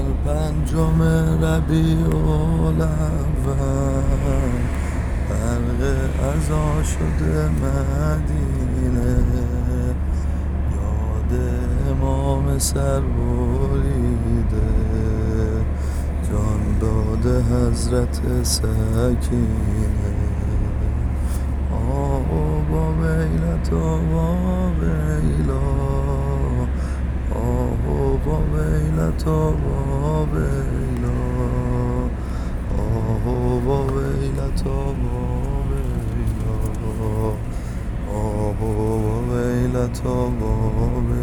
پنجم ربیع الاول برق عزا شده مدینه، یاد امام سر بریده، جان داده حضرت سکینه. آوا ویلتا ویلا، آوا ویلتا ویلا، آوا ویلتا ویلا، آوا ویلتا